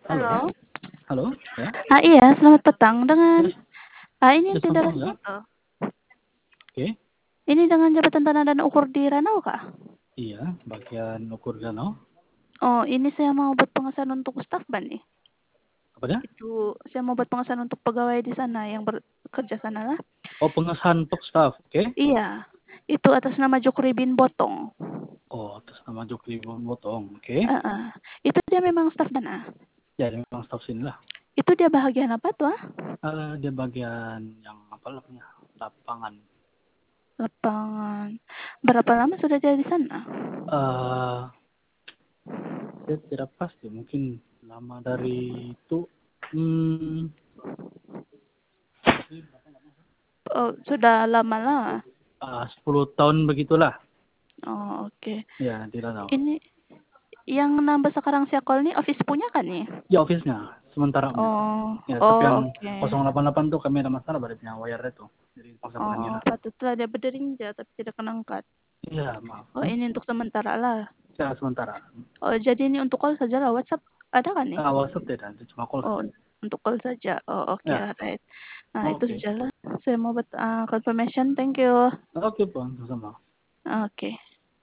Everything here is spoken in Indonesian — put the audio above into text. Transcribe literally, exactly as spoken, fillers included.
Halo, Halo. halo, ya, Ah, iya, selamat petang dengan yes, ah, ini yes, ente Mas dari Hamza. situ. Oke, Ini dengan jabatan tanah dan ukur di Ranau kah? iya, bagian ukur danau. Oh, ini saya mau buat pengesahan untuk staf ban nih. Apa ya? Itu saya mau buat pengesahan untuk pegawai di sana yang bekerja sana lah. Oh, pengesahan untuk staff, oke. Iya, itu atas nama Jokri bin Botong. Oh, atas nama Jokri Botong, oke. Ah, ah. Itu dia memang staf mana? Ya, dia memang staff sini lah. Itu dia bahagian apa tuh? Ah? Eh, dia bagian yang apa namanya? Lapangan. Lapangan. Berapa lama sudah dia di sana? Eh, saya tidak pasti, mungkin lama dari itu. Hmm, Oh, sudah lama lah. ah, sepuluh tahun begitulah. Oh, oke. Okay. Ya, di danau. Ini yang nambah sekarang Siakol nih office punya kan nih? Ya, office-nya, sementara punya. Oh, Ya, tapi oh yang oke. Okay. nol delapan delapan tuh kami ada masalah pada punya wire itu. Jadi paksa perangin Oh, lah. patutlah dia berderinja tapi tidak kenangkat. Iya, maaf. Oh, ini untuk sementara lah. Ya, sementara. Oh, jadi ini untuk call saja lah. WhatsApp ada kan nih? Ah, WhatsApp tidak, itu cuma call Oh, saja. untuk call saja. Oh, oke, okay, Ya, right. Nah, itu oke. saja lah. Saya mau buat uh, confirmation. Thank you. Oke, Bang, sama. Oke. Okay.